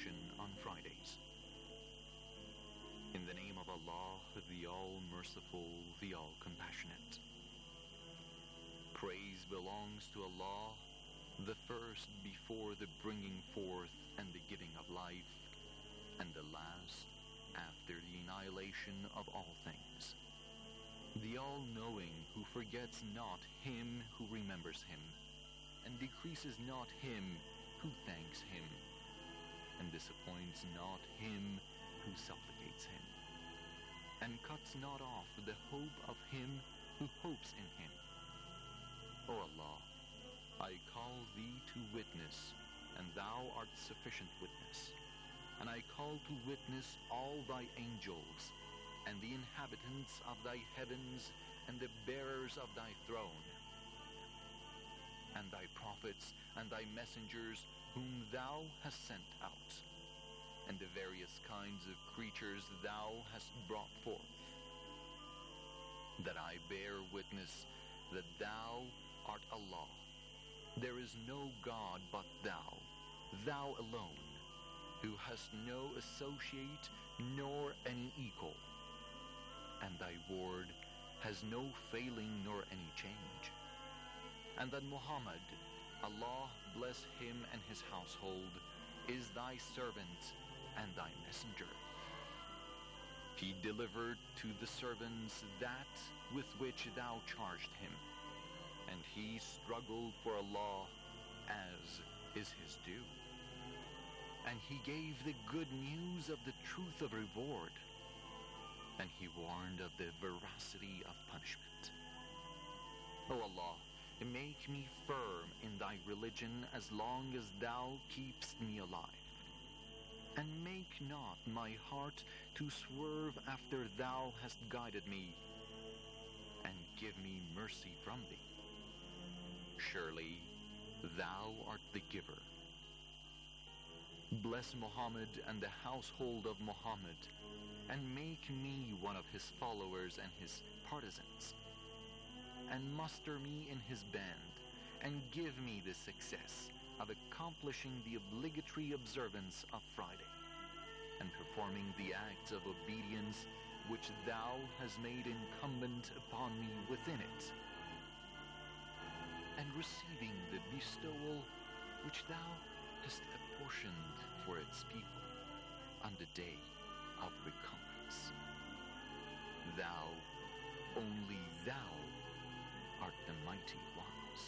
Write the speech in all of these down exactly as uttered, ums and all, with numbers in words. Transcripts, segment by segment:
edition on Fridays. In the name of Allah, the All-Merciful, the All-Compassionate. Praise belongs to Allah, the first before the bringing forth and the giving of life, and the last after the annihilation of all things. The All-Knowing, who forgets not him who remembers him, and decreases not him who thanks him, and disappoints not him who supplicates him, and cuts not off the hope of him who hopes in him. O Allah, I call thee to witness, and thou art sufficient witness, and I call to witness all thy angels, and the inhabitants of thy heavens, and the bearers of thy throne, and thy prophets, and thy messengers, whom thou hast sent out, and the various kinds of creatures thou hast brought forth, that I bear witness that thou art Allah. There is no God but thou, thou alone, who hast no associate nor any equal, and thy word has no failing nor any change, and that Muhammad, Allah bless him and his household, is thy servant and thy messenger. He delivered to the servants that with which thou charged him, and he struggled for Allah as is his due. And he gave the good news of the truth of reward, and he warned of the veracity of punishment. O Allah, make me firm in thy religion as long as thou keepst me alive, and make not my heart to swerve after thou hast guided me, and give me mercy from thee. Surely thou art the giver. Bless Muhammad and the household of Muhammad, and make me one of his followers and his partisans, and muster me in his band, and give me the success of accomplishing the obligatory observance of Friday, and performing the acts of obedience which thou hast made incumbent upon me within it, and receiving the bestowal which thou hast apportioned for its people on the day of recompense. Thou, only thou, art the mighty wise.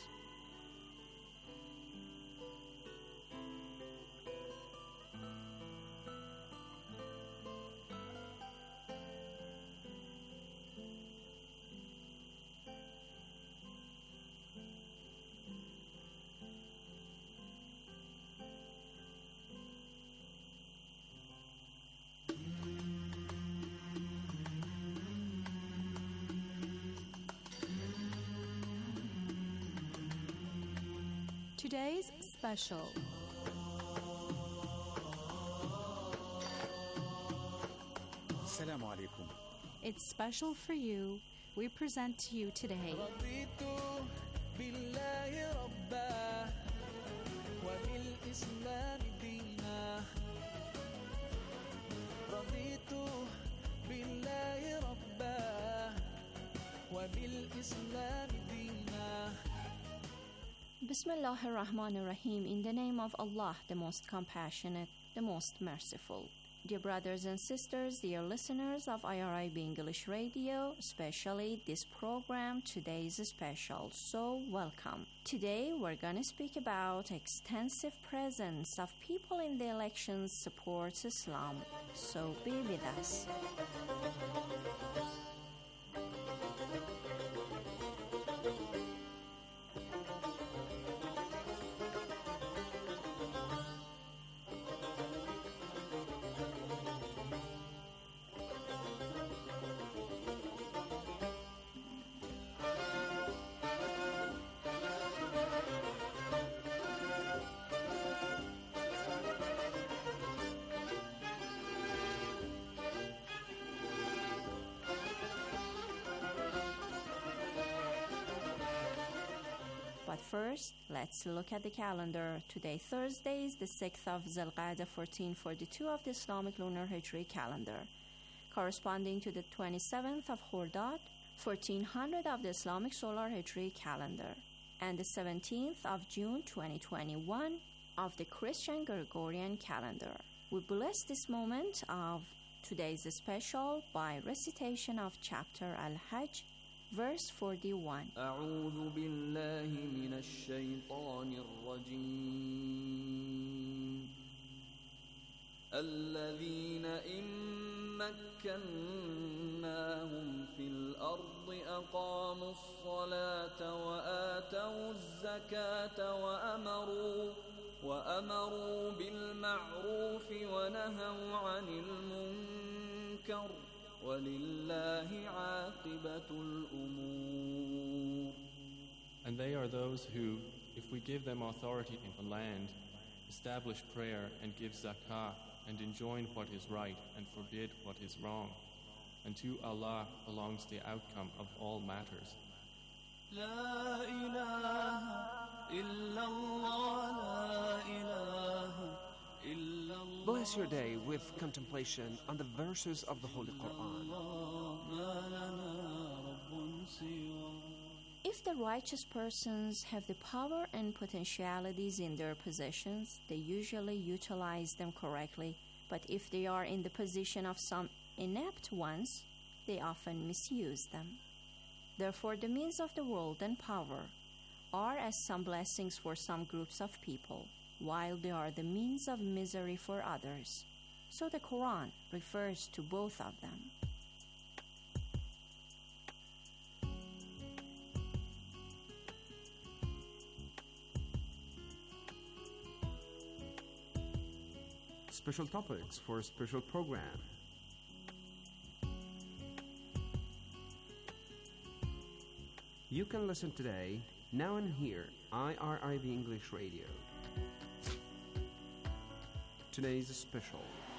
Today's special. Assalamu alaikum. It's special for you. We present to you today Bismillahir Rahmanir Rahim. In the name of Allah, the most compassionate, the most merciful. Dear brothers and sisters, dear listeners of I R I B English Radio, especially this program, today's special, so welcome. Today we're going to speak about extensive presence of people in the elections supports Islam, so be with us. first, let's look at the calendar. Today, Thursday, is the sixth of Zulqa'dah fourteen forty-two of the Islamic Lunar Hijri calendar, corresponding to the twenty-seventh of Khordad, fourteen hundred of the Islamic Solar Hijri calendar, and the seventeenth of June twenty twenty-one of the Christian Gregorian calendar. We bless this moment of today's special by recitation of chapter Al-Hajj, verse forty-one. أعوذ بالله من الشيطان الرجيم الذين إن مكناهم في الأرض أقاموا الصلاة وآتوا الزكاة وأمروا وأمروا بالمعروف ونهوا عن المنكر وَلِلَّهِ عَاقِبَةُ الْأُمُورِ. And they are those who, if we give them authority in the land, establish prayer and give zakah and enjoin what is right and forbid what is wrong. And to Allah belongs the outcome of all matters. لا إله إلا الله لا إله إلا الله. Bless your day with contemplation on the verses of the Holy Quran. If the righteous persons have the power and potentialities in their possessions, they usually utilize them correctly. But if they are in the position of some inept ones, they often misuse them. Therefore, the means of the world and power are as some blessings for some groups of people, while they are the means of misery for others. So the Quran refers to both of them. Special topics for a special program. You can listen today, now and here, I R I B English Radio. Today's special.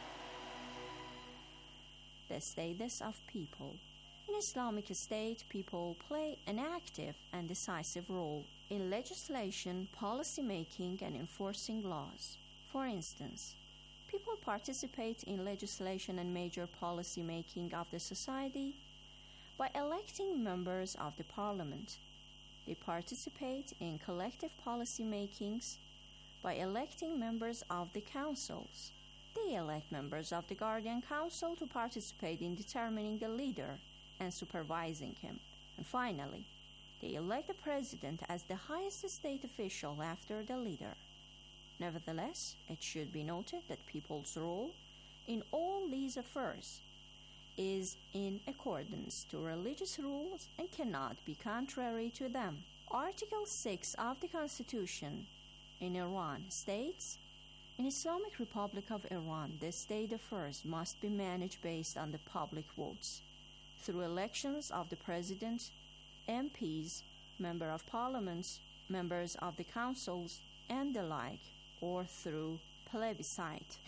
The status of people. In Islamic state, people play an active and decisive role in legislation, policy making, and enforcing laws. For instance, people participate in legislation and major policy making of the society by electing members of the parliament. They participate in collective policy makings by electing members of the councils. They elect members of the Guardian Council to participate in determining the leader and supervising him. And finally, they elect the president as the highest state official after the leader. Nevertheless, it should be noted that people's role in all these affairs is in accordance to religious rules and cannot be contrary to them. Article six of the Constitution in Iran states, in Islamic Republic of Iran, the state affairs must be managed based on the public votes, through elections of the president, M Ps, member of parliaments, members of the councils, and the like, or through plebiscite.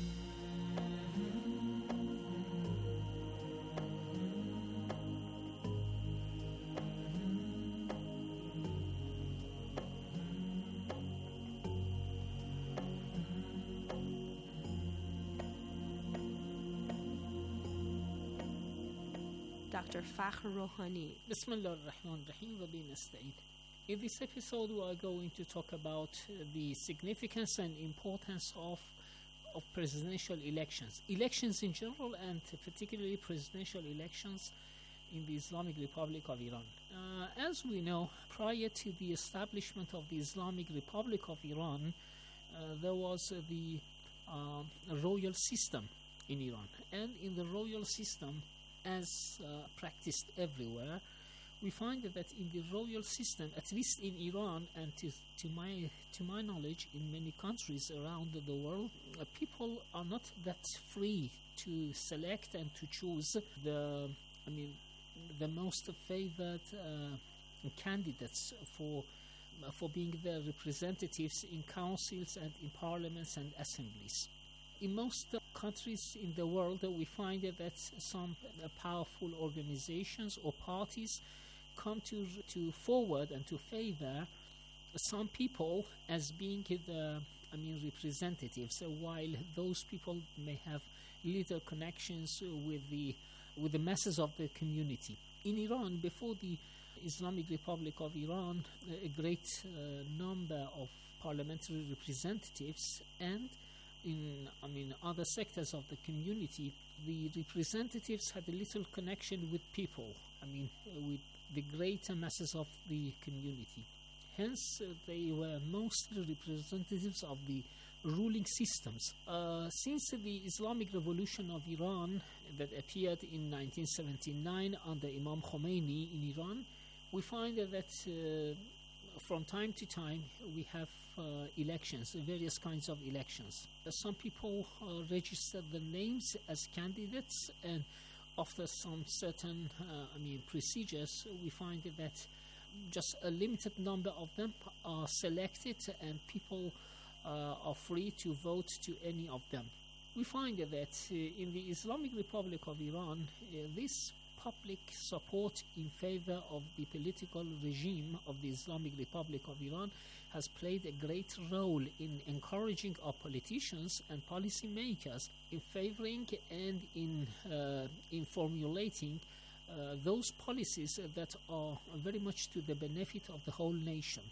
Doctor Fakhr Rouhani. Bismillah ar-Rahman ar-Rahim wa bi nasta'in. In this episode, we are going to talk about uh, the significance and importance of of presidential elections. Elections in general, and particularly presidential elections in the Islamic Republic of Iran. Uh, as we know, prior to the establishment of the Islamic Republic of Iran, uh, there was uh, the uh, royal system in Iran. And in the royal system, as uh, practiced everywhere, we find that in the royal system, at least in Iran and to, to my to my knowledge in many countries around the world, uh, people are not that free to select and to choose the I mean the most favored uh, candidates for uh, for being their representatives in councils and in parliaments and assemblies. In most uh, countries in the world, uh, we find uh, that some uh, powerful organizations or parties come to to forward and to favor some people as being the, I mean, representatives, uh, while those people may have little connections with the with the masses of the community. In Iran, before the Islamic Republic of Iran, a great uh, number of parliamentary representatives, and in, I mean, other sectors of the community, the representatives had a little connection with people, I mean, uh, with the greater masses of the community. Hence, uh, they were mostly representatives of the ruling systems. Uh, since the Islamic Revolution of Iran that appeared in nineteen seventy-nine under Imam Khomeini in Iran, we find that uh, from time to time we have uh, elections, various kinds of elections. Uh, some people uh, register the names as candidates, and after some certain uh, I mean procedures, we find that just a limited number of them are selected, and people uh, are free to vote to any of them. We find that uh, in the Islamic Republic of Iran, uh, this public support in favor of the political regime of the Islamic Republic of Iran has played a great role in encouraging our politicians and policymakers in favoring and in uh, in formulating uh, those policies that are very much to the benefit of the whole nation.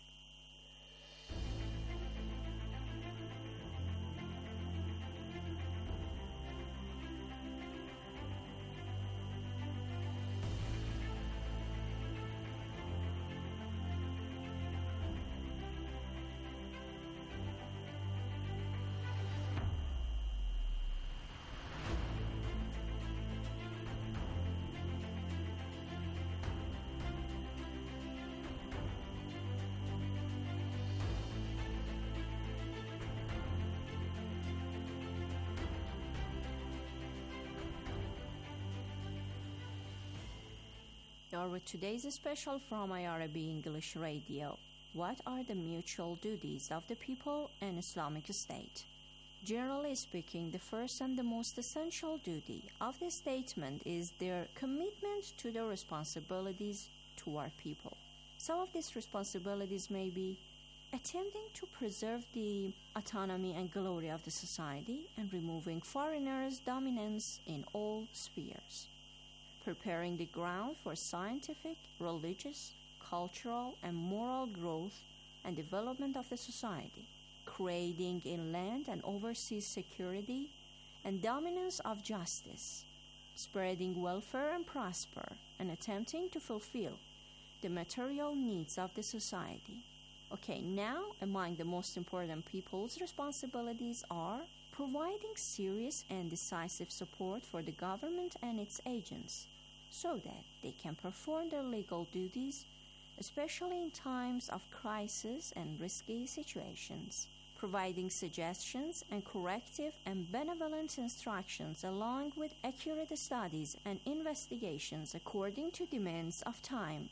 are with today's special from I R I B English Radio. What are the mutual duties of the people and Islamic State? Generally speaking, the first and the most essential duty of the statement is their commitment to their responsibilities toward people. Some of these responsibilities may be attempting to preserve the autonomy and glory of the society and removing foreigners' dominance in all spheres, preparing the ground for scientific, religious, cultural, and moral growth and development of the society, creating inland and overseas security and dominance of justice, spreading welfare and prosper, and attempting to fulfill the material needs of the society. Okay, now among the most important people's responsibilities are providing serious and decisive support for the government and its agents so that they can perform their legal duties, especially in times of crisis and risky situations, providing suggestions and corrective and benevolent instructions along with accurate studies and investigations according to demands of time.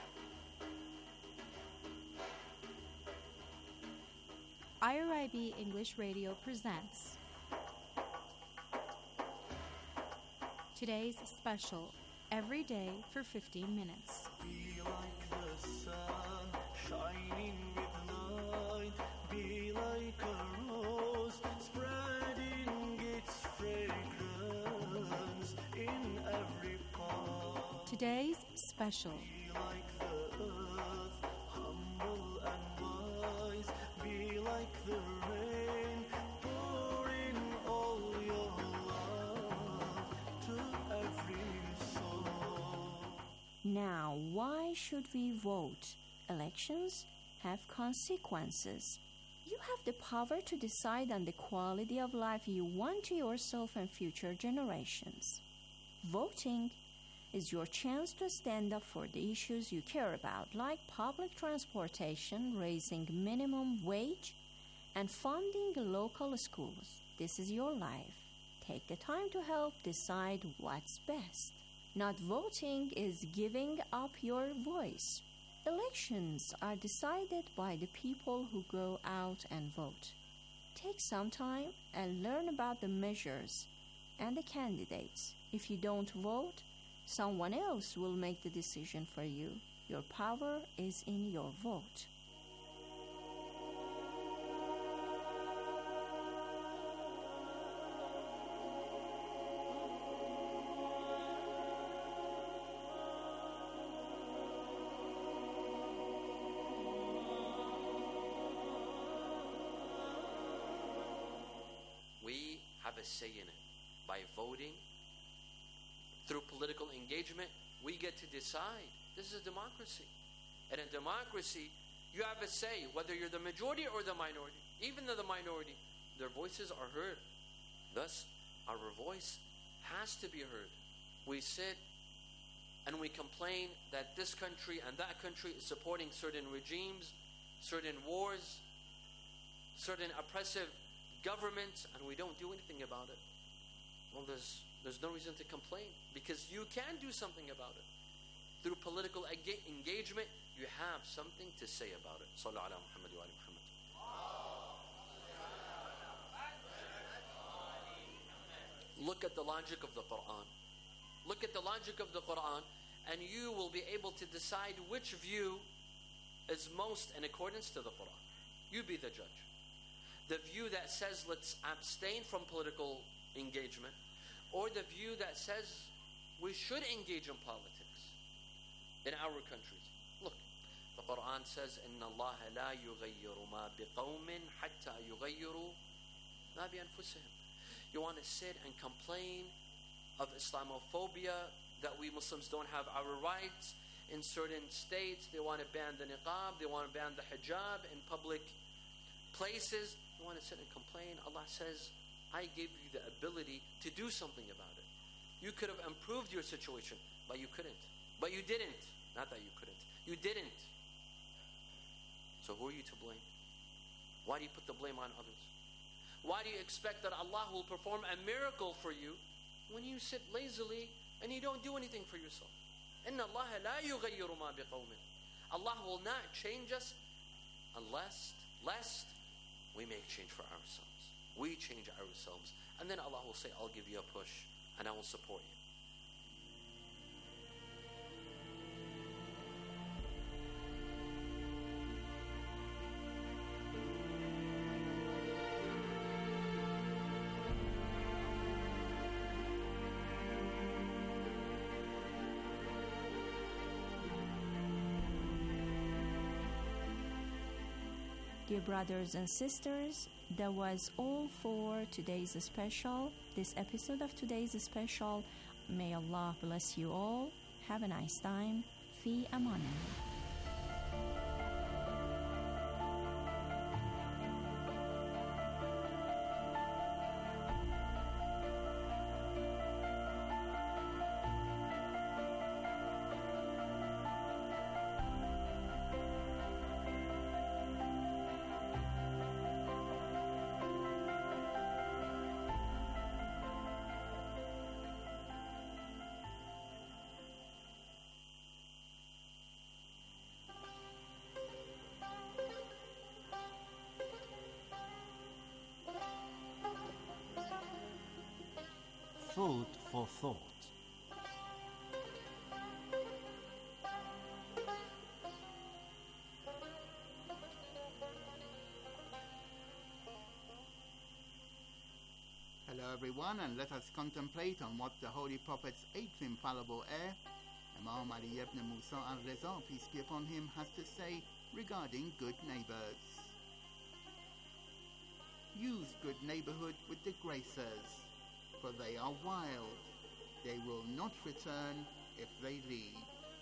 I R I B English Radio presents today's special, Every Day for fifteen minutes. Be like the sun, shining with light. Be like a rose, spreading its fragrance in every part. Today's special. Be like the earth, humble and wise. Be like the rain, pour in all your love to every soul. Now, why should we vote? Elections have consequences. You have the power to decide on the quality of life you want to yourself and future generations. Voting is your chance to stand up for the issues you care about, like public transportation, raising minimum wage, and funding local schools. This is your life. Take the time to help decide what's best. Not voting is giving up your voice. Elections are decided by the people who go out and vote. Take some time and learn about the measures and the candidates. If you don't vote, someone else will make the decision for you. Your power is in your vote. we have a say in it. By voting, through political engagement, we get to decide. This is a democracy. And in democracy, you have a say, whether you're the majority or the minority. Even the minority, their voices are heard. Thus, our voice has to be heard. We sit and we complain that this country and that country is supporting certain regimes, certain wars, certain oppressive governments, and we don't do anything about it. Well, there's there's no reason to complain, because you can do something about it. Through political ega- engagement, you have something to say about it. Sallu ala Muhammad wa ali Muhammad. Look at the logic of the Quran. Look at the logic of the Quran, and you will be able to decide which view is most in accordance to the Quran. You be the judge. The view that says let's abstain from political engagement, or the view that says we should engage in politics in our countries. Look, the Quran says, إِنَّ اللَّهَ لَا يُغَيِّرُ مَا بِقَوْمٍ حَتَّى يُغَيِّرُوا مَا بِأَنفُسِهِمْ. You want to sit and complain of Islamophobia, that we Muslims don't have our rights in certain states. They want to ban the niqab, they want to ban the hijab in public places. You want to sit and complain. Allah says, I gave you the ability to do something about it. You could have improved your situation, but you couldn't. But you didn't. Not that you couldn't. You didn't. So who are you to blame? Why do you put the blame on others? Why do you expect that Allah will perform a miracle for you when you sit lazily and you don't do anything for yourself? إِنَّ اللَّهَ لَا يُغَيِّرُ مَا بِقَوْمٍ. Allah will not change us unless, lest we make change for ourselves. We change ourselves. And then Allah will say, I'll give you a push and I will support you. Dear brothers and sisters, that was all for today's special, this episode of today's special. May Allah bless you all. Have a nice time. Fi amanillah. Food for thought. Hello everyone, and let us contemplate on what the Holy Prophet's eighth infallible heir, Imam Ali ibn Musa al-Reza, peace be upon him, has to say regarding good neighbours. Use good neighbourhood with the gracers, for they are wild. They will not return if they leave.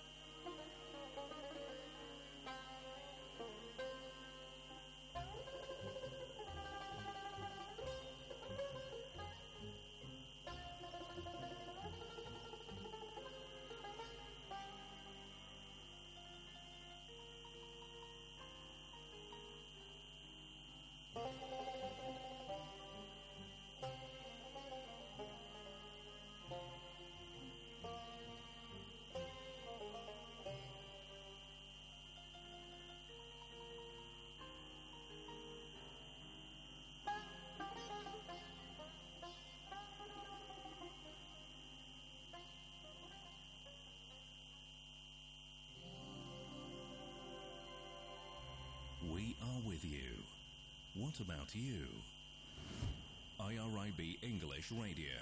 We are with you. What about you? I R I B English Radio.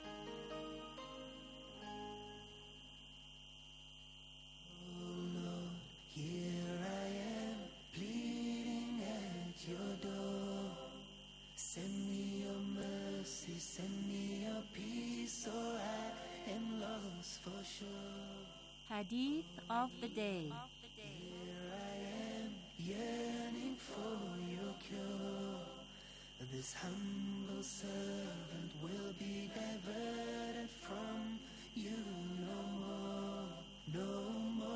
Here I am, pleading at your door. Send me your mercy. mercy, send me your peace, or I am lost for sure. Hadith of the day. Here I am, yearning for your cure. This humble servant will be diverted from you no more, no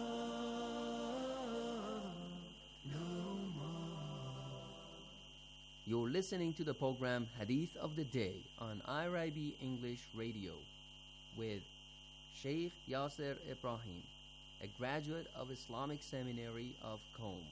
more, no more. You're listening to the program Hadith of the Day on I R I B English Radio with Sheikh Yasser Ibrahim, a graduate of Islamic Seminary of Qom.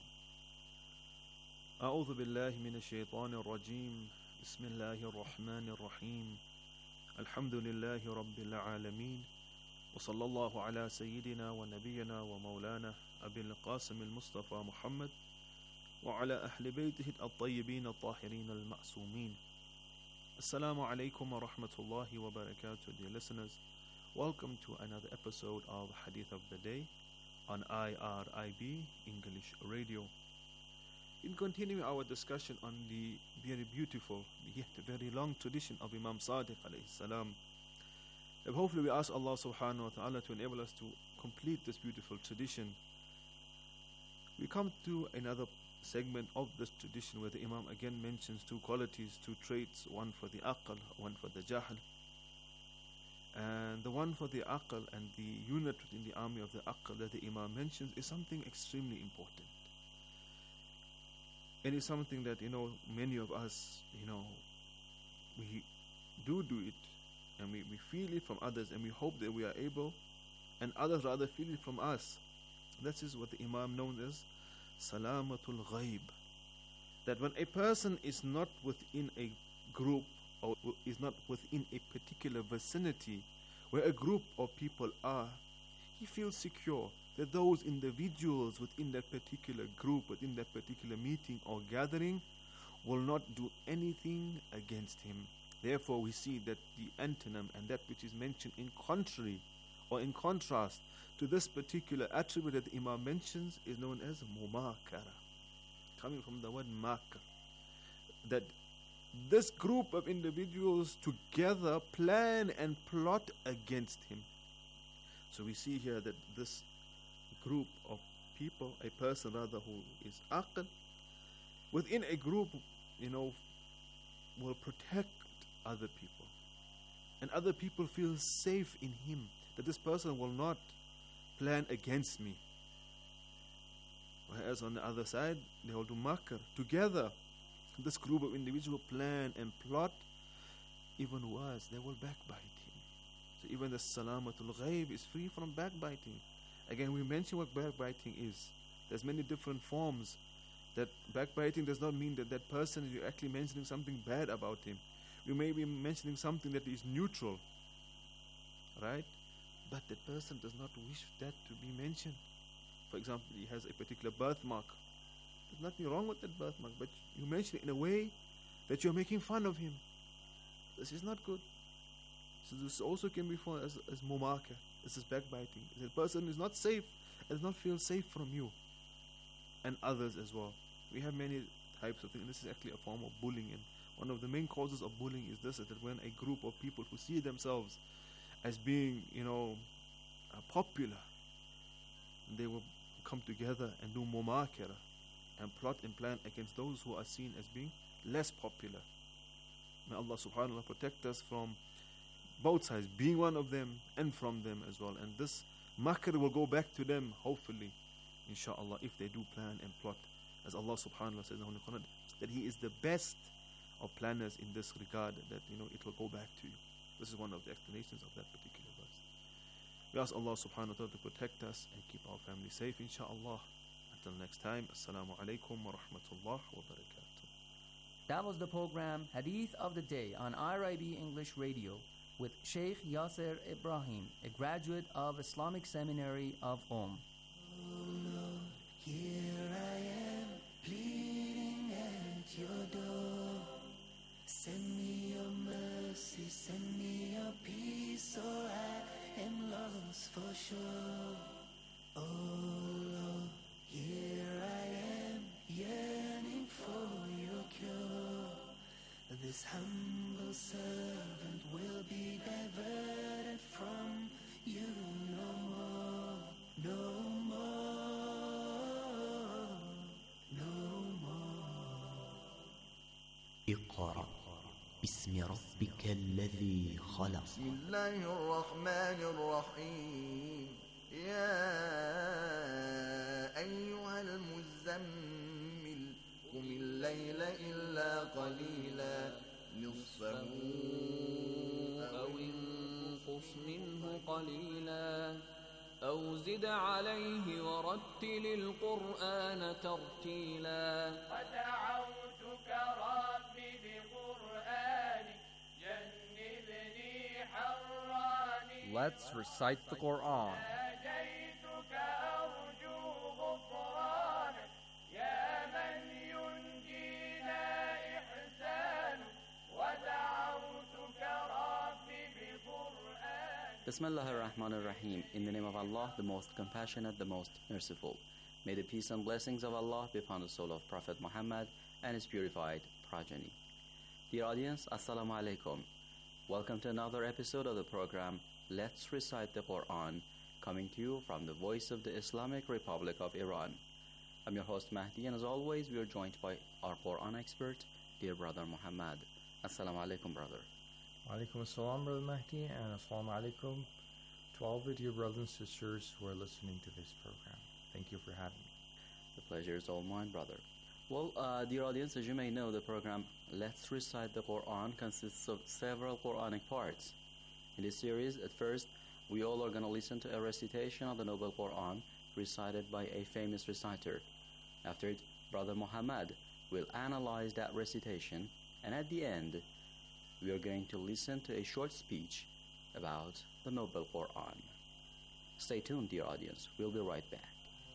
أعوذ بالله من الشيطان الرجيم بسم الله الرحمن الرحيم الحمد لله رب العالمين وصلى الله على سيدنا ونبينا ومولانا أبي القاسم المصطفى محمد وعلى أهل بيته الطيبين الطاهرين المعصومين. Assalamu alaikum wa rahmatullahi wa barakatuh, dear listeners. Welcome to another episode of Hadith of the Day on I R I B English Radio. In continuing our discussion on the very beautiful yet very long tradition of Imam Sadiq alayhi salam, hopefully we ask Allah subhanahu wa ta'ala to enable us to complete this beautiful tradition. We come to another segment of this tradition where the Imam again mentions two qualities, two traits, one for the aql, one for the jahl. And the one for the aql and the unit within the army of the aql that the Imam mentions is something extremely important. And it's something that, you know, many of us, you know, we do do it, and we, we feel it from others, and we hope that we are able, and others rather feel it from us. That is what the Imam known as Salamatul Ghaib. That when a person is not within a group, or is not within a particular vicinity where a group of people are, he feels secure that those individuals within that particular group, within that particular meeting or gathering, will not do anything against him. Therefore, we see that the antonym and that which is mentioned in contrary or in contrast to this particular attribute that the Imam mentions is known as mumakara, coming from the word makar. That this group of individuals together plan and plot against him. So we see here that this group of people, a person rather who is aql, within a group, you know, will protect other people. And other people feel safe in him, that this person will not plan against me. Whereas on the other side, they will do makr. Together, this group of individuals plan and plot. Even worse, they will backbite him. So even the salamatul ghaib is free from backbiting. Again, we mentioned what backbiting is. There's many different forms. That backbiting does not mean that that person is actually mentioning something bad about him. We may be mentioning something that is neutral, right? But that person does not wish that to be mentioned. For example, he has a particular birthmark. There's nothing wrong with that birthmark, but you mention it in a way that you're making fun of him. This is not good. So this also can be found as, as mumaka. This is backbiting. The person is not safe and does not feel safe from you and others as well. We have many types of things. This is actually a form of bullying, and one of the main causes of bullying is this: is that when a group of people who see themselves as being, you know, uh, popular, they will come together and do mumakara and plot and plan against those who are seen as being less popular. May Allah subhanahu wa ta'ala protect us from both sides, being one of them and from them as well. And this makr will go back to them, hopefully, inshallah, if they do plan and plot. As Allah subhanahu wa ta'ala says in the Quran, that He is the best of planners in this regard, that, you know, it will go back to you. This is one of the explanations of that particular verse. We ask Allah subhanahu wa ta'ala to protect us and keep our family safe, inshallah. Until next time, Assalamu alaikum wa rahmatullah wa barakatuh. That was the program Hadith of the Day on I R I B English Radio with Sheikh Yasser Ibrahim, a graduate of Islamic Seminary of Qom. Oh Lord, here I am, pleading at your door. Send me your mercy, send me your peace, or I am lost for sure. Oh Lord, here I am, yearning for your cure. This humble Your servant will be diverted from you no more, no more, no more. اقرأ باسم ربك الذي خلق. بسم الله الرحمن الرحيم. يا أيها المزمل قم الليل إلا قليلا نصفه أو انقص منه قليلا أو زد عليه ورتل القرآن ترتيلا. ودعوتك ربي بقرآنك جنبني حراني. Let's recite the Quran. ناجيتك أرجو غفرانك يا من ينجينا إحسانك. ودعوتك ربي بقرآنك. Bismillah ar-Rahman ar-Rahim. In the name of Allah, the most compassionate, the most merciful. May the peace and blessings of Allah be upon the soul of Prophet Muhammad and his purified progeny. Dear audience, Assalamu alaikum. Welcome to another episode of the program Let's Recite the Quran, coming to you from the voice of the Islamic Republic of Iran. I'm your host Mahdi, and as always, we are joined by our Quran expert, dear brother Muhammad. Assalamu alaikum, brother. Alaikum assalam, brother Mahdi, and assalamu alaikum to all the dear brothers and sisters who are listening to this program. Thank you for having me. The pleasure is all mine, brother. Well, uh, dear audience, as you may know, the program Let's Recite the Quran consists of several Quranic parts. In this series, at first, we all are going to listen to a recitation of the Noble Quran recited by a famous reciter. After it, Brother Muhammad will analyze that recitation, and at the end, we are going to listen to a short speech about the Noble Quran. Stay tuned, dear audience. We'll be right back.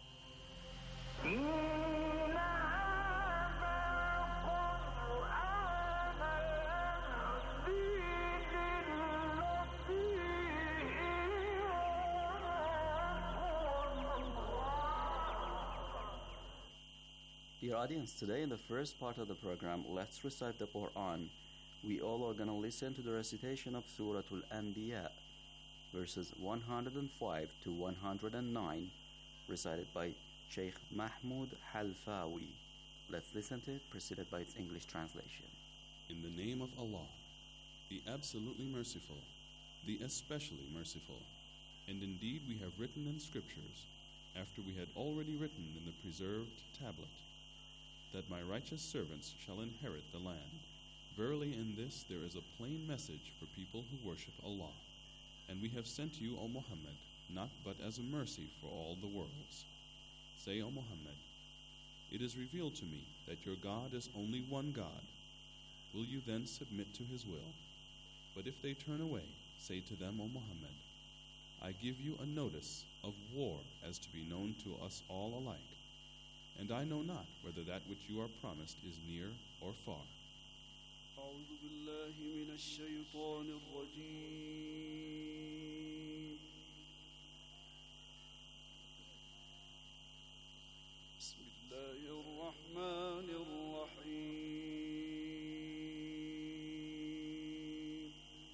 Dear audience, today in the first part of the program, Let's Recite the Quran, we all are going to listen to the recitation of Surah Al-Anbiya, verses one hundred five to one hundred nine, recited by Sheikh Mahmoud Halfawi. Let's listen to it, preceded by its English translation. In the name of Allah, the absolutely merciful, the especially merciful. And indeed we have written in scriptures, after we had already written in the preserved tablet, that my righteous servants shall inherit the land. Verily in this there is a plain message for people who worship Allah. And we have sent you, O Muhammad, not but as a mercy for all the worlds. Say, O Muhammad, it is revealed to me that your God is only one God. Will you then submit to his will? But if they turn away, say to them, O Muhammad, I give you a notice of war as to be known to us all alike. And I know not whether that which you are promised is near or far. أعوذ بالله من الشيطان الرجيم. بسم الله الرحمن الرحيم.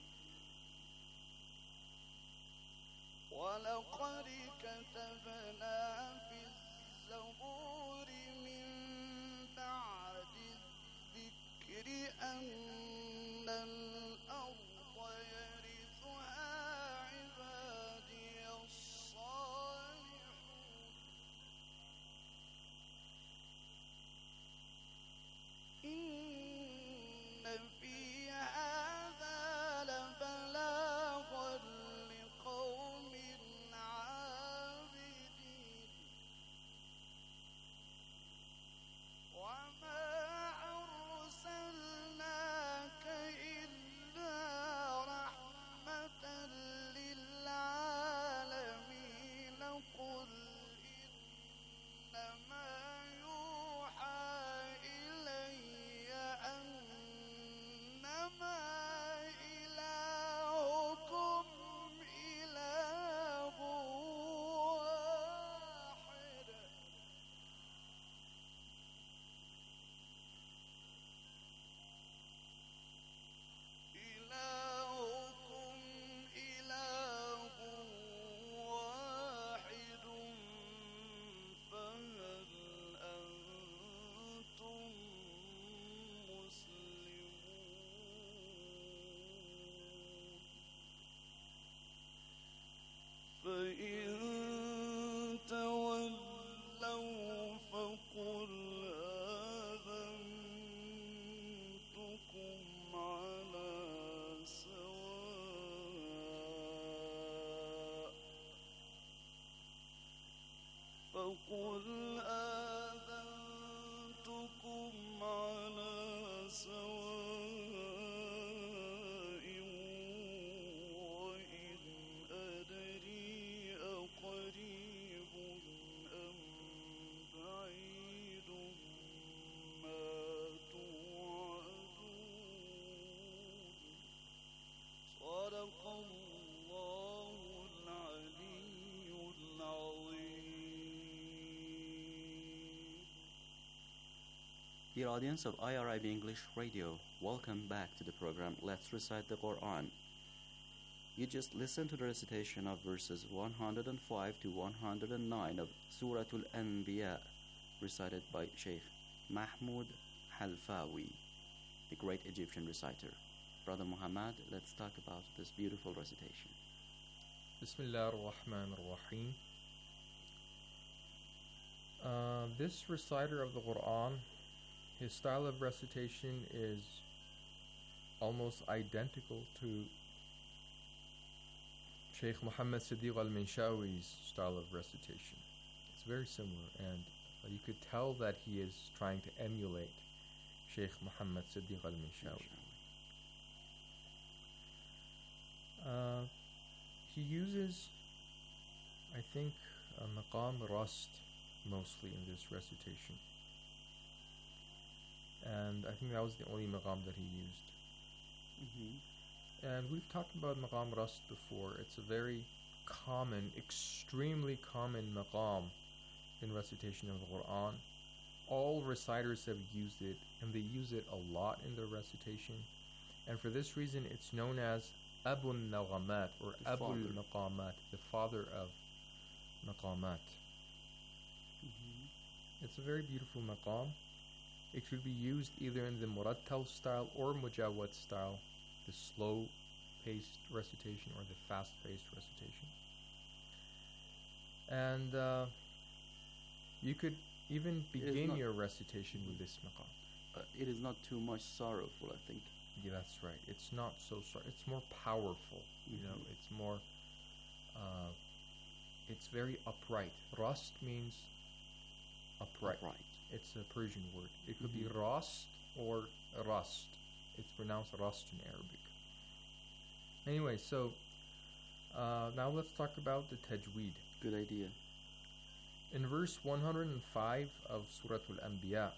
ولقد كتبنا في الزبور من بعد الذكر أن الأرض يرثها عبادي الصالحون. إن في هذا لبلاغا لقوم عابدين. وما أرسلناك إلا رحمة للعالمين. قل إنما يوحى إلي فقل آذنتكم على سواء وإن أدري أقريب أم بعيد ما توعدون صدق الله العلي العظيم. Dear audience of I R I B English Radio, welcome back to the program Let's Recite the Quran. You just listened to the recitation of verses one hundred five to one hundred nine of Surah Al-Anbiya, recited by Sheikh Mahmoud Halfawi, the great Egyptian reciter. Brother Muhammad, let's talk about this beautiful recitation. Bismillah ar-Rahman ar-Rahim. Uh, this reciter of the Quran, his style of recitation is almost identical to Sheikh Muhammad Siddiq al-Minshawi's style of recitation. It's very similar, and uh, you could tell that he is trying to emulate Sheikh Muhammad Siddiq al-Minshawi. Uh, he uses, I think, a maqam rast mostly in this recitation. And I think that was the only maqam that he used. Mm-hmm. And we've talked about maqam rast before. It's a very common, extremely common maqam in recitation of the Quran. All reciters have used it, and they use it a lot in their recitation. And for this reason, it's known as Abu al-Naghamat, or The Abu father. al-Maqamat, the father of maqamat. Mm-hmm. It's a very beautiful maqam. It should be used either in the murattal style or mujawwad style, the slow-paced recitation or the fast-paced recitation. And uh, you could even It is begin not- your recitation with this maqam. Uh, it is not too much sorrowful, I think. Yeah, that's right. It's not so sorry. It's more powerful. You know, Mhm. it's more. Uh, it's very upright. Rast means upright. Upright. It's a Persian word. It could Mhm. be rast or rast. It's pronounced rast in Arabic. Anyway, so uh, now let's talk about the tajweed. Good idea. In verse one hundred five of Surah Al-Anbiya,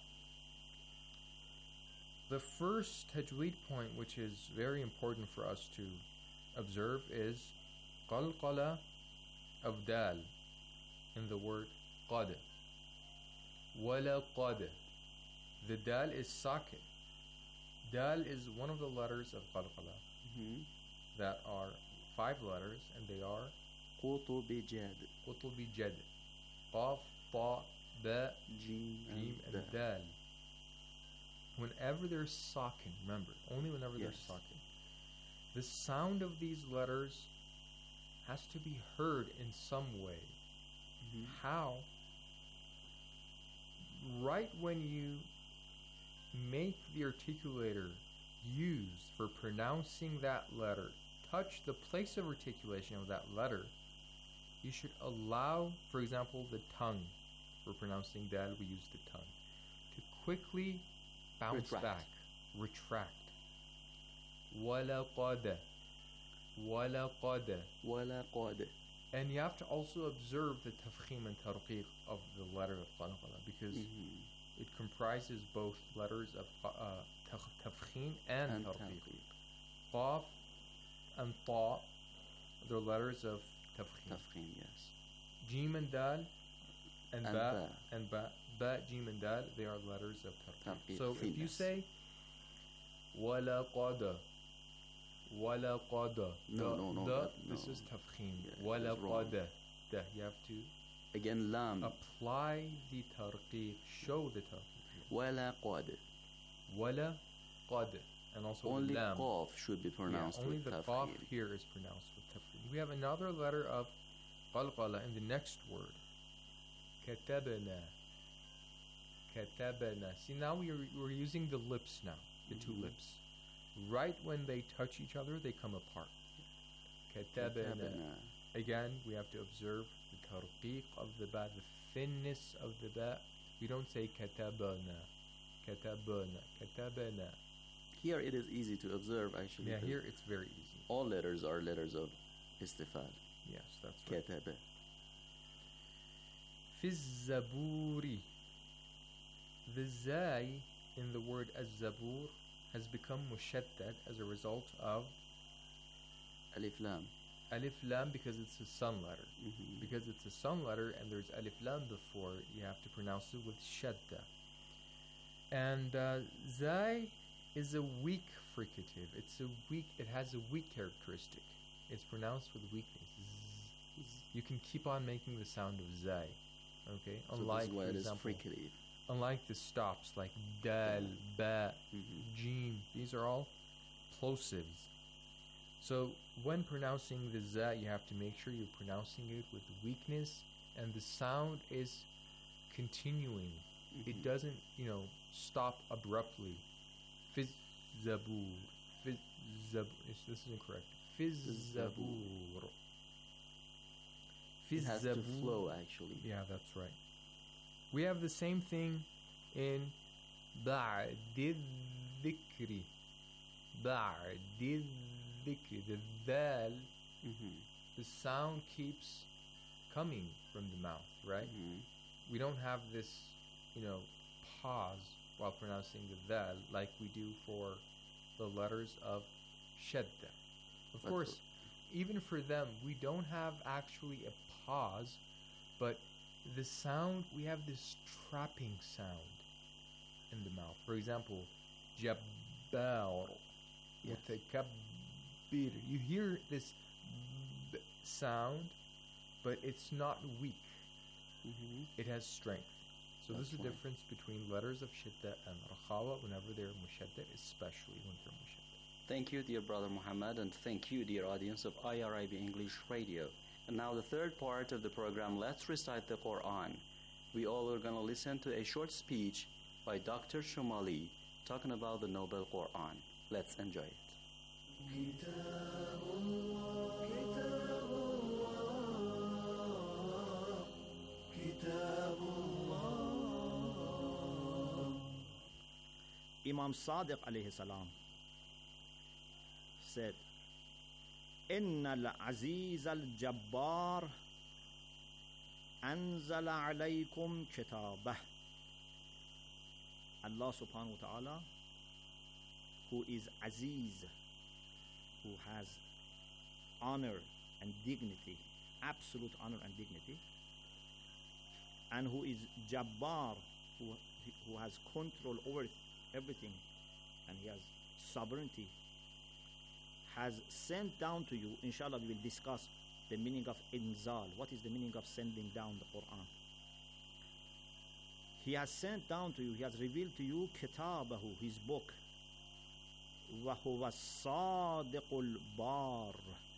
the first tajweed point, which is very important for us to observe, is qalqala of dal in the word qad. Wala qad. The dal is sakit. Dal is one of the letters of qalqala Mm-hmm. that are five letters, and they are Qutubi Jad. Qutubi Jad. Qaf, Ta, Ba, Jim, Jim, and and Dal. Whenever there's sakin, remember, only whenever there's Yes. sakin, the sound of these letters has to be heard in some way. Mhm. How? Right when you make the articulator used for pronouncing that letter, touch the place of articulation of that letter, you should allow, for example, the tongue. For pronouncing dal, we use the tongue. To quickly bounce Retract. back, retract. Wala qada. Wala qada. Wala qad. And you have to also observe the tafkhim and tarqiq of the letter of qalqala, because Mhm. it comprises both letters of uh, taf- tafkhim and, And tarqiq. tarqiq. Qaf and ta, they're letters of tafkhim. Tafkhim, yes. Jim and dal and, And ba, ba. and ba, ba, jim and dal, they are letters of tarqiq. Tarqiq, So if you thinness. say wala qada, wala qada, No, the, no, no, the, that- this no. is tafkhim. Yeah, Wala that's wrong. qada, the, you have to Again, lam. apply the tarqiq, show the tarqiq. Wala qad. Wala qad, and also Only lam. qaf should be pronounced yeah, only with the tafkhim. qaf here is pronounced with tafkhim. We have another letter of qalqala in the next word. Katabana. Katabana. See, now we are, we're using the lips now, the two Mhm. lips. Right when they touch each other, they come apart. Katabana. Katabana. Again, we have to observe the tarqiq of the ba, the thinness of the ba. We don't say katabana, katabana, katabana. Here it is easy to observe actually. Yeah, here it's very easy. All letters are letters of istifal. Yes, that's right. Kataba. في الزبور. The zai in the word az-zabur has become mushaddad as a result of alif lam. Alif lam because it's a sun letter. Mm-hmm. Because it's a sun letter and there's alif lam before, you have to pronounce it with shadda. And uh, zai is a weak fricative. It's a weak. It has a weak characteristic. It's pronounced with weakness. Z. You can keep on making the sound of zai. Okay, So unlike this is why for it is example, fricative. unlike the stops like dal, ba, jim. These are all plosives. So when pronouncing the za, you have to make sure you're pronouncing it with weakness, and the sound is continuing. Mm-hmm. It doesn't, you know, stop abruptly. Fiz zabur, fiz zabur. This is incorrect. Fiz zabur. It has to flow, actually. Yeah, that's right. We have the same thing in ba'd dhikri. Ba'd dhikri. The dal, mm-hmm. the sound keeps coming from the mouth, right? Mm-hmm. We don't have this, you know, pause while pronouncing the dal like we do for the letters of shadda. Of That's course, right. even for them, we don't have actually a pause, but the sound, we have this trapping sound in the mouth. For example, jabbar, Yes. mutakabbir. You hear this b sound, but it's not weak. Mm-hmm. It has strength. So That's this is the right. difference between letters of shidda and rakhawa whenever they're mushadda, especially when they're mushadda. Thank you, dear brother Muhammad, and thank you, dear audience of I R I B English Radio. And now the third part of the program, let's recite the Quran. We all are going to listen to a short speech by Doctor Shomali talking about the Noble Quran. Let's enjoy it. Imam Sadiq alayhi salam said, Inna al-aziz al-jabbar anzala alaykum kitabah. Allah subhanahu wa ta'ala, who is aziz, who has honor and dignity, absolute honor and dignity, and who is jabbar, who, who has control over everything, and he has sovereignty, has sent down to you. Inshallah, we will discuss the meaning of inzal. What is the meaning of sending down the Quran? He has sent down to you, he has revealed to you kitabahu, his book, wa huwa sadiqul bar,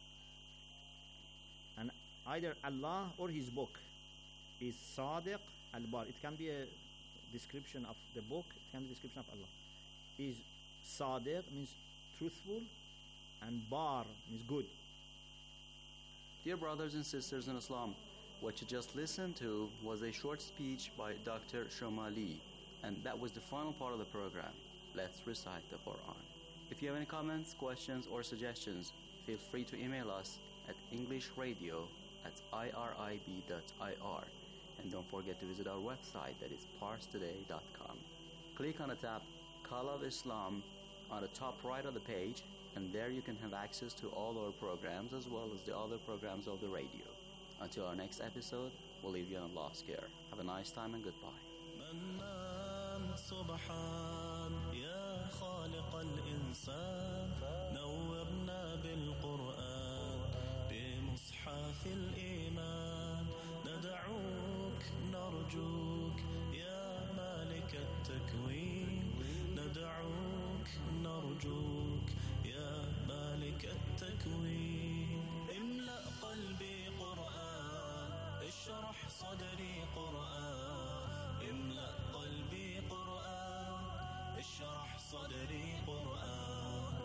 and either Allah or his book is sadiq al-bar. It can be a description of the book, it can be a description of Allah. Is sadiq means truthful, and bar means good. Dear brothers and sisters in Islam, what you just listened to was a short speech by Doctor Shomali, and that was the final part of the program. Let's recite the Quran. If you have any comments, questions, or suggestions, feel free to email us at englishradio at I R I B dot I R. And don't forget to visit our website, that is parse today dot com. Click on the tab Call of Islam on the top right of the page, and there you can have access to all our programs as well as the other programs of the radio. Until our next episode, we'll leave you in Allah's care. Have a nice time and goodbye. منان سبحان يا خالق الإنسان نورنا بالقرآن بمصحف الإيمان ندعوك نرجوك يا مالك التكوين ندعوك نرجوك يا مالك التكوين املأ قلبي قرآن اشرح صدري قرآن املأ قلبي قرآن اشرح صدري قرآن.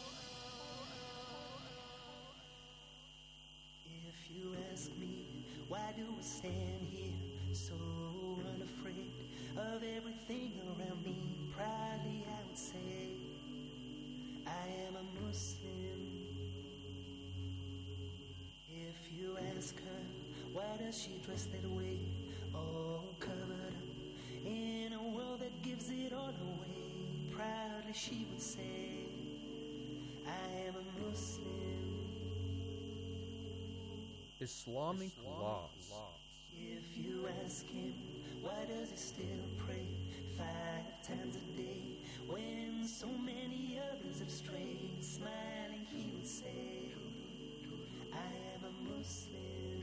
If you ask me why Why do we stand here so unafraid of everything around me? Proudly I would say, I am a Muslim. If you ask her, why does she dress that way? All covered up in a world that gives it all away. Proudly she would say, I am a Muslim. Islamic, Islamic laws. laws. If you ask him, why does he still pray five times a day when so many others have strayed? Smiling he would say, I am a Muslim.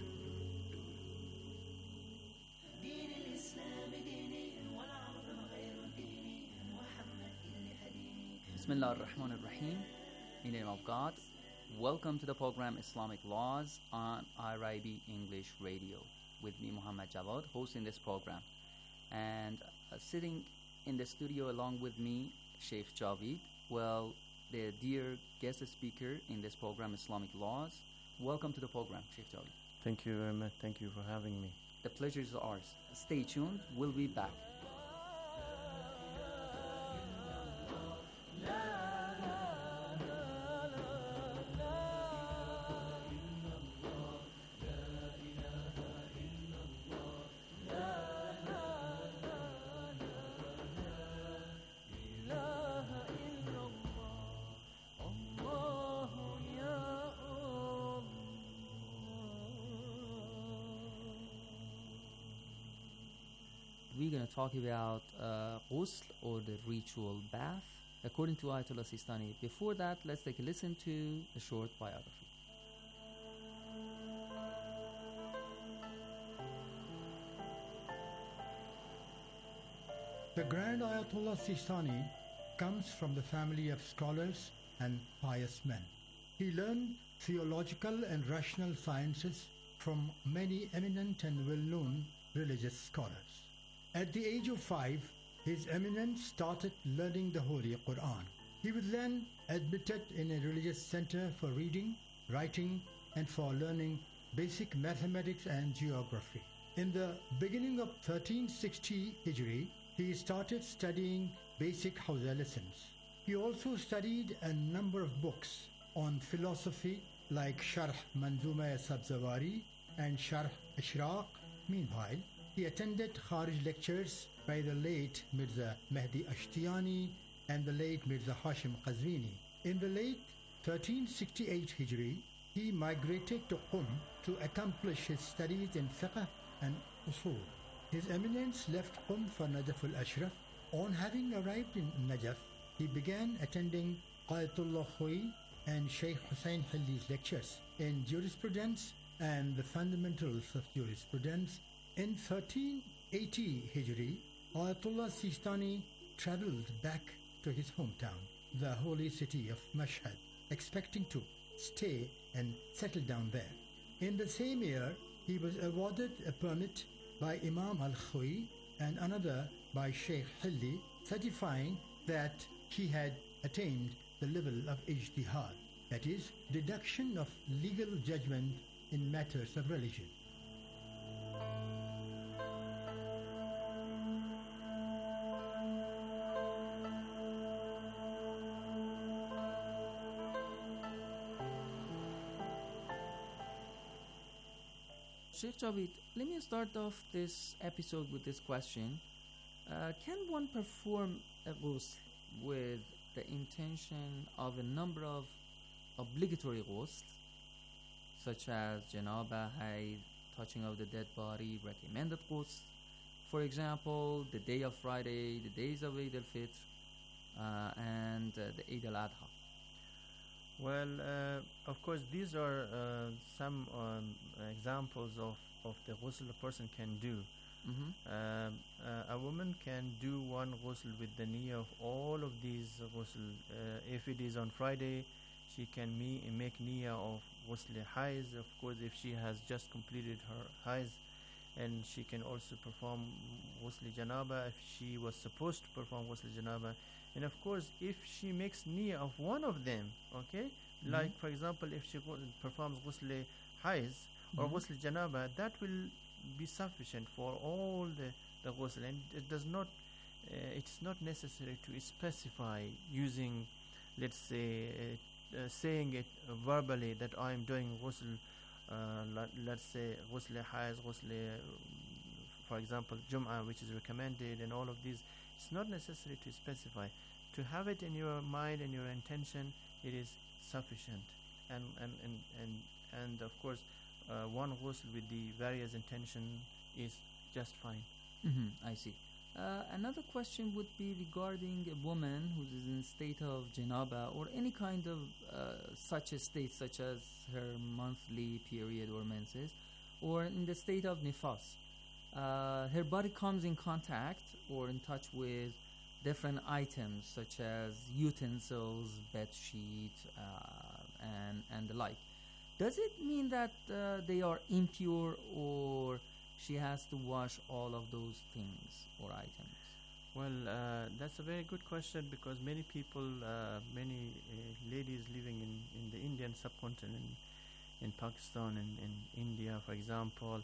Bismillah ar-Rahman ar-Rahim. In the name of God, welcome to the program Islamic Laws on I R I B English Radio with me, Muhammad Jawad, hosting this program. And uh, sitting in the studio along with me, Sheikh Javid, well, the dear guest speaker in this program, Islamic Laws. Welcome to the program, Sheikh Javid. Thank you very much. Thank you for having me. The pleasure is ours. Stay tuned. We'll be back. We're going to talk about uh, ghusl, or the ritual bath, according to Ayatollah Sistani. Before that, let's take a listen to a short biography. The Grand Ayatollah Sistani comes from the family of scholars and pious men. He learned theological and rational sciences from many eminent and well-known religious scholars. At the age of five, His Eminence started learning the Holy Quran. He was then admitted in a religious center for reading, writing, and for learning basic mathematics and geography. In the beginning of thirteen sixty Hijri, he started studying basic Hausa lessons. He also studied a number of books on philosophy like Sharh Manzuma Sabzawari and Sharh Ishraq. Meanwhile, he attended Kharij lectures by the late Mirza Mehdi Ashtiani and the late Mirza Hashim Qazwini. In the late thirteen sixty-eight Hijri, he migrated to Qum to accomplish his studies in fiqh and usul. His Eminence left Qum for Najaf al-Ashraf. On having arrived in Najaf, he began attending Ayatollah Khoi and Sheikh Hussein Hilli's lectures in jurisprudence and the fundamentals of jurisprudence. In thirteen eighty Hijri, Ayatollah Sistani travelled back to his hometown, the holy city of Mashhad, expecting to stay and settle down there. In the same year, he was awarded a permit by Imam al-Khoi and another by Sheikh Hilli, certifying that he had attained the level of ijtihad, that is, deduction of legal judgment in matters of religion. Sheikh Javid, let me start off this episode with this question. Uh, can one perform a ghusl with the intention of a number of obligatory ghusls, such as janaba, hayd, touching of the dead body, recommended ghusl? For example, the day of Friday, the days of Eid al-Fitr, uh, and uh, the Eid al-Adha. Well, uh, of course, these are uh, some um, examples of, of the ghusl a person can do. Mm-hmm. Um, uh, a woman can do one ghusl with the niyyah of all of these ghusl. Uh, if it is on Friday, she can me- make niyyah of ghusl haiz. Of course, if she has just completed her haiz, and she can also perform ghusl janaba if she was supposed to perform ghusl janaba. And of course, if she makes niyyah of one of them, okay, Mm-hmm. like for example, if she go- performs ghusl haiz or Mhm. ghusl janaba, that will be sufficient for all the, the ghusl, and it does not uh, it's not necessary to specify using, let's say, uh, uh, saying it uh, verbally that I am doing ghusl, uh, let, let's say ghusl haiz, ghusl, uh, for example, Jum'ah, which is recommended, and all of these. It's not necessary to specify. To have it in your mind and your intention, it is sufficient. And and and and, and of course, uh, one ghusl with the various intention is just fine. Mhm, I see. Uh, another question would be regarding a woman who is in state of janaba or any kind of uh, such a state, such as her monthly period or menses, or in the state of nifas. Uh, her body comes in contact or in touch with different items such as utensils, bed sheet, uh, and and the like. Does it mean that uh, they are impure, or she has to wash all of those things or items? Well, uh, that's a very good question, because many people, uh, many uh, ladies living in, in the Indian subcontinent, in Pakistan and in India, for example,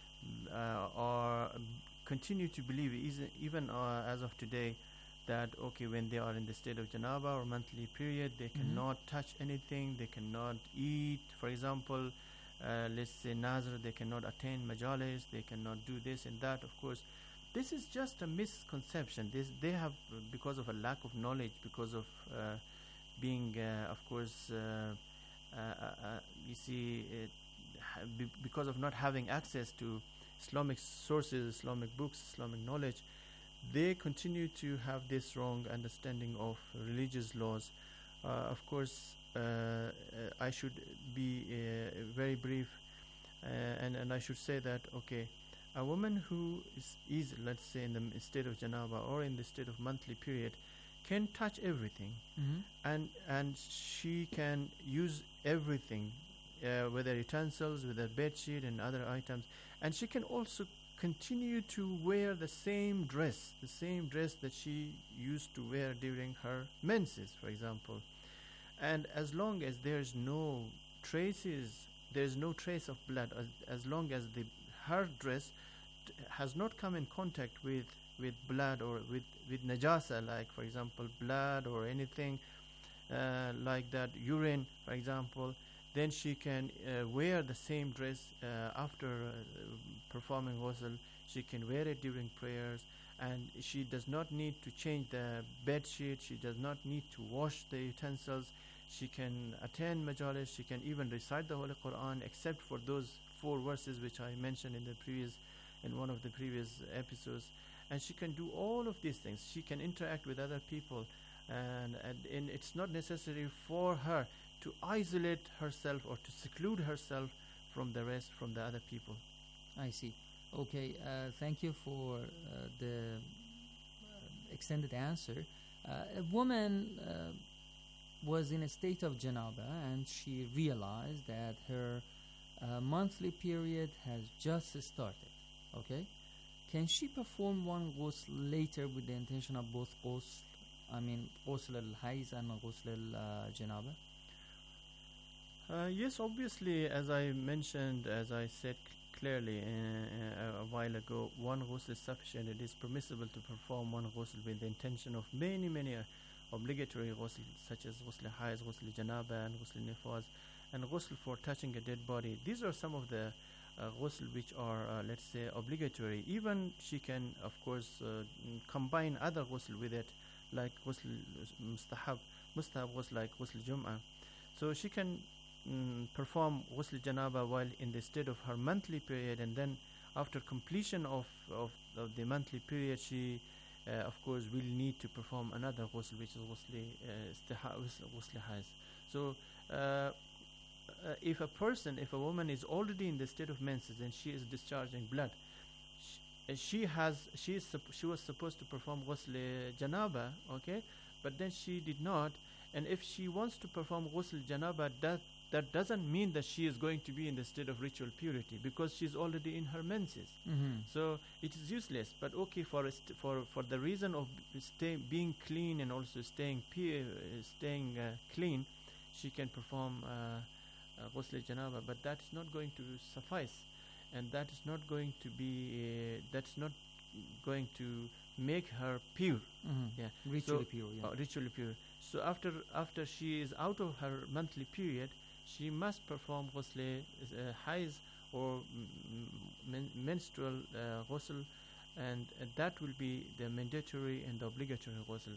uh, are um, continue to believe, is- even uh, as of today, that okay, when they are in the state of janaba or monthly period, they Mhm. cannot touch anything, they cannot eat. For example, uh, let's say nazr, they cannot attain majalis, they cannot do this and that. Of course, this is just a misconception. This they have, uh, because of a lack of knowledge, because of uh, being, uh, of course, uh, uh, uh, uh, you see, it, ha- be- because of not having access to Islamic sources, Islamic books, Islamic knowledge, they continue to have this wrong understanding of religious laws. Uh, of course, uh, uh, I should be uh, very brief, uh, and, and I should say that, okay, a woman who is, is, let's say, in the m- state of janaba or in the state of monthly period can touch everything, Mhm. and and she can use everything, uh, whether utensils, whether bed sheet and other items, and she can also continue to wear the same dress, the same dress that she used to wear during her menses, for example. And as long as there's no traces, there's no trace of blood, as, as long as the her dress t- has not come in contact with with blood or with with najasa, like for example blood or anything uh, like that, urine, for example, then she can uh, wear the same dress uh, after uh, performing ghusl. She can wear it during prayers, and she does not need to change the bed sheet. She does not need to wash the utensils. She can attend majalis. She can even recite the Holy Quran, except for those four verses which I mentioned in the previous, in one of the previous episodes. And she can do all of these things. She can interact with other people, and, and, and it's not necessary for her to isolate herself or to seclude herself from the rest, from the other people. I see. Okay, uh, thank you for uh, the uh, extended answer. Uh, a woman uh, was in a state of janaba, and she realized that her uh, monthly period has just started. Okay, can she perform one ghusl later with the intention of both ghusl, I mean ghusl al-hayz and ghusl al-janaba? Uh, yes, obviously, as I mentioned, as I said c- clearly uh, uh, a while ago, one ghusl is sufficient. It is permissible to perform one ghusl with the intention of many, many uh, obligatory ghusl, such as ghusl haiz, ghusl janaba, and ghusl nifaz, and ghusl for touching a dead body. These are some of the uh, ghusl which are, uh, let's say, obligatory. Even she can, of course, uh, mm, combine other ghusl with it, like ghusl mustahab, mustahab ghusl like ghusl jum'ah. So she can mm, perform ghusl janaba while in the state of her monthly period, and then after completion of, of, of the monthly period, she uh, of course will need to perform another ghusl, which is ghusl uh, istiha- ghusl haiz. So uh, uh, if a person, if a woman is already in the state of menses and she is discharging blood, she, uh, she has she is supp- she was supposed to perform ghusl janaba, okay, but then she did not. And if she wants to perform ghusl janaba, that that doesn't mean that she is going to be in the state of ritual purity, because she's already in her menses. Mhm. So it is useless. But okay, for a st- for for the reason of b- stay, being clean and also staying pu- uh, staying uh, clean, she can perform uh, uh, ghusl janaba, but that is not going to suffice, and that is not going to be uh, that's not going to make her pure. Mhm. Yeah, Ritually so, pure, yeah. uh, ritually pure. So after after she is out of her monthly period, she must perform ghusl uh, haiz or mm, men- menstrual uh, ghusl, and uh, that will be the mandatory and the obligatory ghusl.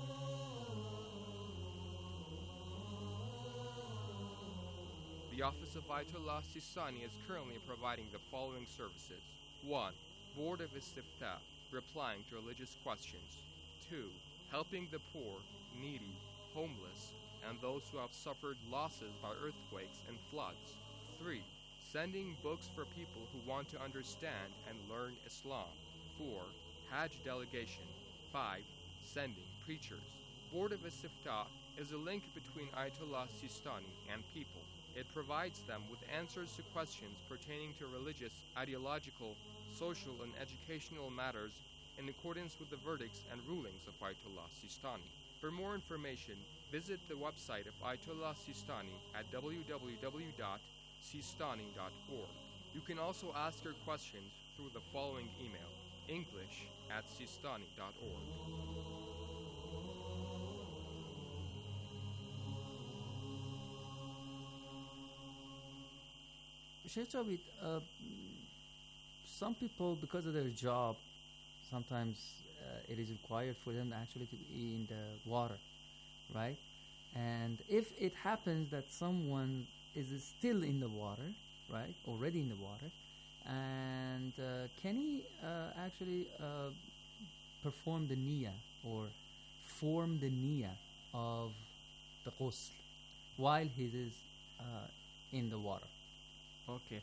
The Office of Ayatollah Sistani is currently providing the following services. one. Board of Istifta, replying to religious questions. two. Helping the poor, needy, homeless, and those who have suffered losses by earthquakes and floods. three. Sending books for people who want to understand and learn Islam. four. Hajj delegation. five. Sending preachers. Board of Istifta is a link between Ayatollah Sistani and people. It provides them with answers to questions pertaining to religious, ideological, social, and educational matters in accordance with the verdicts and rulings of Ayatollah Sistani. For more information, visit the website of Ayatollah Sistani at w w w dot sistani dot org. You can also ask your questions through the following email, english at sistani dot org. Sheikh Jawid, uh, some people, because of their job, sometimes uh, it is required for them actually to be in the water, right? And if it happens that someone is still in the water, right, already in the water, and uh, can he uh, actually uh, perform the niyyah or form the niyyah of the ghusl while he is uh, in the water? Okay.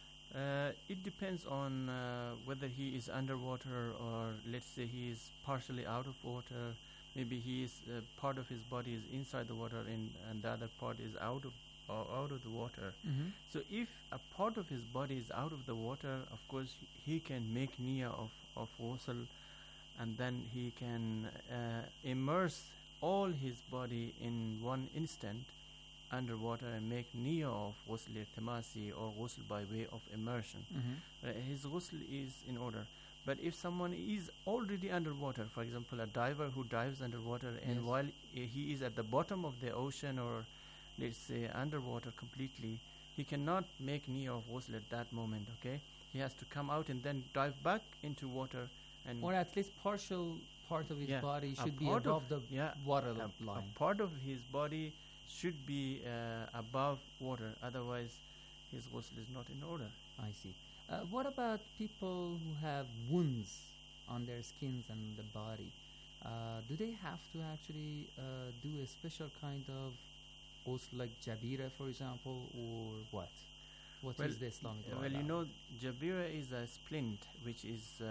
Uh, it depends on uh, whether he is underwater, or let's say he is partially out of water. Maybe he is uh, part of his body is inside the water, and, and the other part is out of uh, out of the water. Mhm. So if a part of his body is out of the water, of course he can make niyyah of of ghusl, and then he can uh, immerse all his body in one instant underwater and make niyyah of ghusl irtimasi or ghusl by way of immersion. Mhm. Uh, his ghusl is in order. But if someone is already underwater, for example, a diver who dives underwater, and Yes. while uh, he is at the bottom of the ocean, or let's say underwater completely, he cannot make niyyah of ghusl at that moment, okay? He has to come out and then dive back into water, and Or at least partial part of his yeah, body a should be part above of- the yeah, water a, line. a part of his body should be uh, above water, otherwise his ghusl is not in order. I see. Uh, what about people who have wounds on their skins and the body? Uh, do they have to actually uh, do a special kind of ghusl, like jabira, for example, or what? What is Well, the Islamic uh, law well, you about? know, jabira is a splint which is uh,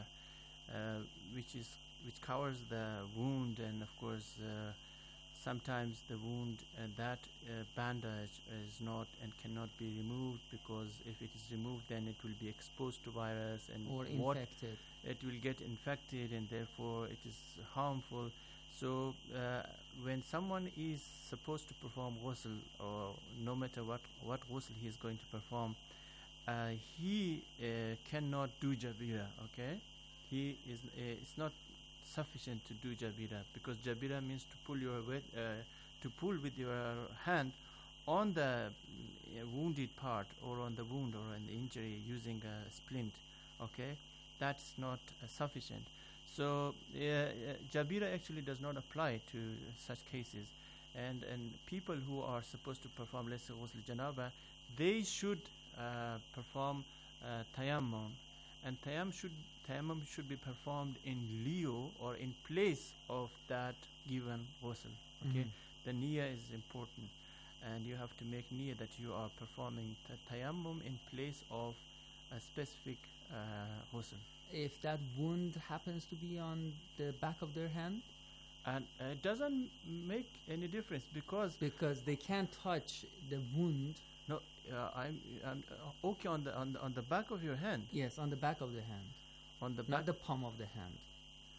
uh, which is which covers the wound, and of course uh, sometimes the wound uh, that uh, bandage is not and cannot be removed, because if it is removed then it will be exposed to virus, and Or what infected. it will get infected, and therefore it is harmful. So uh, when someone is supposed to perform ghusl, or no matter what what ghusl he is going to perform, uh, he uh, cannot do jabira, okay? He is uh, it's not sufficient to do jabira, because jabira means to pull your wet, uh, to pull with your hand on the uh, wounded part, or on the wound, or on the injury, using a splint, okay? That's not uh, sufficient. So uh, uh, jabira actually does not apply to such cases, and and people who are supposed to perform, let's say, ghusl janaba, they should uh, perform uh, tayammum, and tayammum should tayammum should be performed in lieu, or in place of that given ghusl. Okay, Mhm. the niyyah is important, and you have to make niyyah that you are performing ta- tayammum in place of a specific uh, ghusl. If that wound happens to be on the back of their hand, And uh, it doesn't make any difference, because because they can't touch the wound. No, uh, I'm, I'm uh, okay on the on the on the back of your hand. Yes, on the back of the hand. On the Not back. the palm of the hand.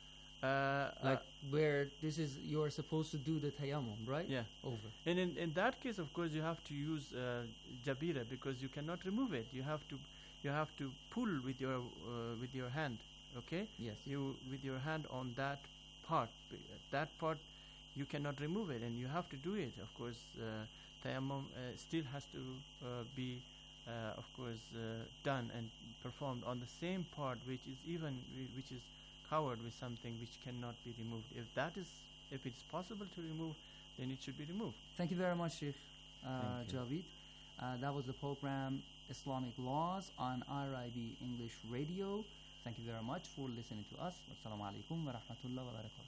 Uh, Like uh, where this is, you're supposed to do the tayammum, right? Yeah. Over. And in, in that case, of course, you have to use uh, jabira because you cannot remove it. You have to you have to pull with your uh, with your hand. Okay. Yes. You with your hand on that part. B- That part you cannot remove it, and you have to do it. Of course, uh, tayammum uh, still has to uh, be, uh, of course, uh, done and performed on the same part, which is even whi- which is covered with something which cannot be removed. If that is, if it's possible to remove, then it should be removed. Thank you very much, Sheikh uh, Thank you. Javid. Uh, that was the program Islamic Laws on I R I B English Radio. Thank you very much for listening to us. Assalamu alaikum wa rahmatullahi wa barakatuh.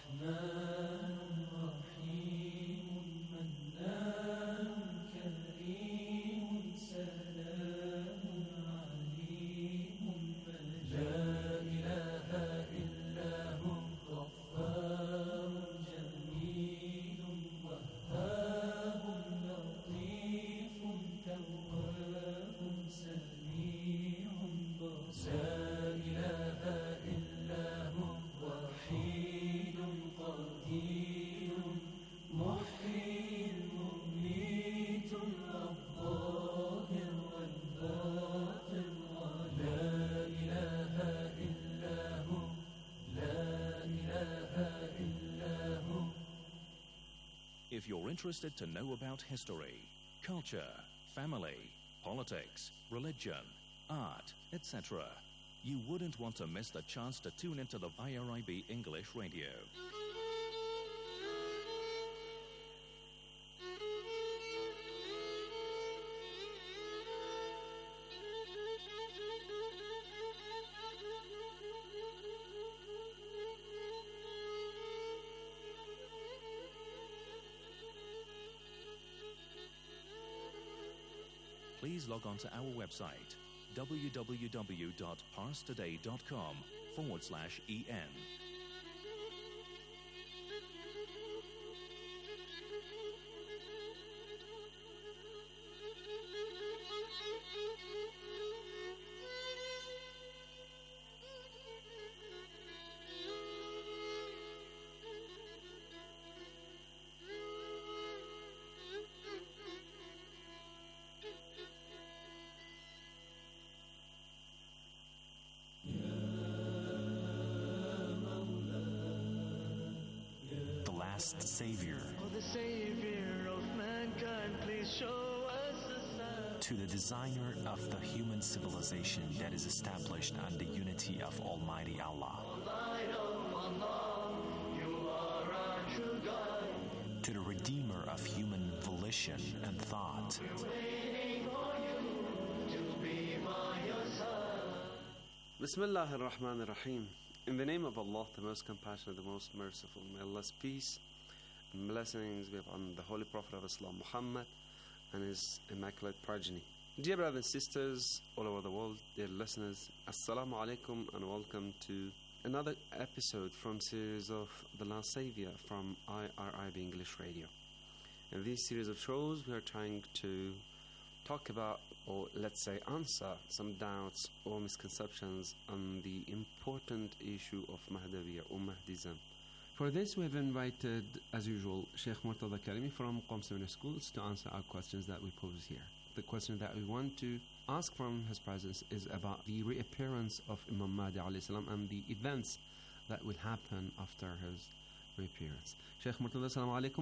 If you're interested to know about history, culture, family, politics, religion, art, et cetera, you wouldn't want to miss the chance to tune into the I R I B English Radio. Please log on to our website, www.parstoday.com forward slash en. The last Savior, Oh, the Savior of mankind, please show us a sign. to the designer of the human civilization that is established on the unity of Almighty Allah, Light of Allah, you are our true God. to the redeemer of human volition and thought, Waiting for you to be by your side. Bismillah ar-Rahman ar-Rahim. In the name of Allah, the most compassionate, the most merciful, may Allah's peace and blessings be upon the Holy Prophet of Islam, Muhammad, and his immaculate progeny. Dear brothers and sisters all over the world, dear listeners, Assalamu alaikum and welcome to another episode from series of The Last Savior from I R I B English Radio. In this series of shows, we are trying to talk about, or let's say answer, some doubts or misconceptions on the important issue of Mahdawiya or Mahdism. For this, we have invited, as usual, Sheikh Murtada Karimi from Qom Seminary Schools to answer our questions that we pose here. The question that we want to ask from his presence is about the reappearance of Imam Mahdi alayhi salam and the events that will happen after his reappearance. Sheikh Murtada, assalamu alaikum.